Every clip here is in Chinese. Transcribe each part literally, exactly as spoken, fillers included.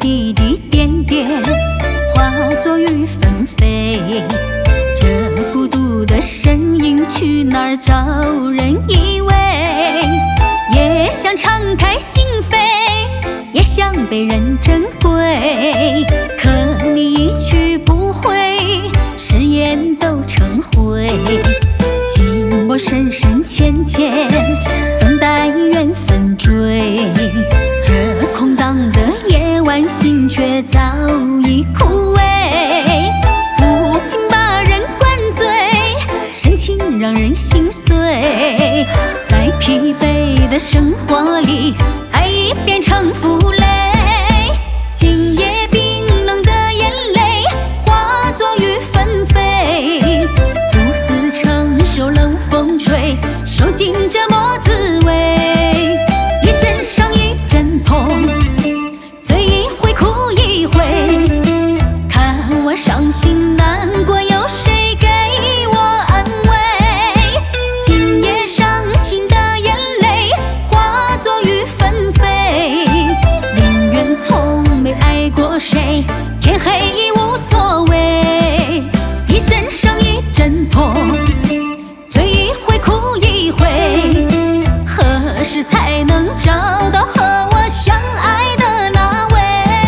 滴滴点点化作雨纷飞。这孤独的身影去哪儿找人依偎？也想敞开心扉，也想被人珍贵。可你一去不回，誓言都成灰。寂寞深深浅浅，等待缘分追。这空荡的夜晚，心却早已枯萎。无情把人灌醉，深情让人心碎。在疲惫的生活里，爱已变成负累。今夜冰冷的眼泪化作雨纷飞，独自承受冷风吹，受尽折磨滋味。一阵伤一阵痛，醉一回哭一回。看我伤心难过，有谁给我安慰？今夜伤心的眼泪化作雨纷飞，宁愿从没爱过谁，天黑已无所谓。一阵伤一阵痛，醉一回哭一回。何时才能找到和我相爱的那位？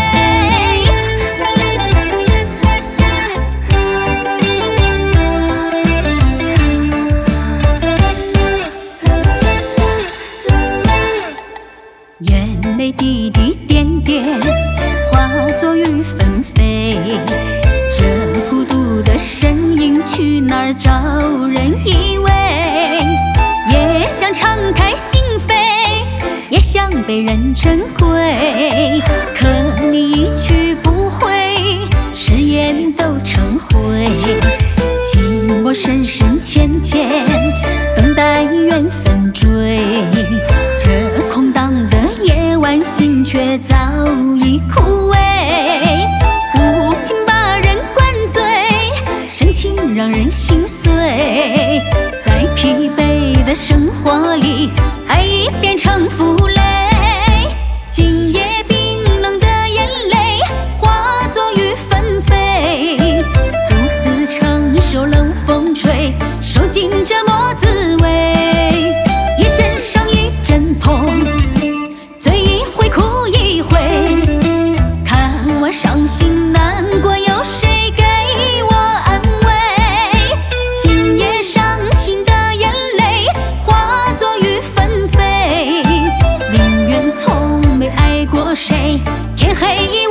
眼泪滴滴点点化作雨纷飞。这孤独的身影去哪儿找人依偎？也想敞开心扉，也想被人珍贵。可你一去不回，誓言都成灰。寂寞深深浅浅，等待缘分追。这空荡的夜晚，心却早已枯萎。无情把人灌醉，深情让人心碎。在疲惫的生活里，爱已变成负累。今夜冰冷的眼泪化作雨纷飞，独自承受冷风吹，受尽折磨滋味。一阵伤一阵痛，醉一回哭一回。看我伤心难过，有谁给我安慰？今夜伤心的眼泪化作雨纷飞，宁愿从没爱过谁，天黑已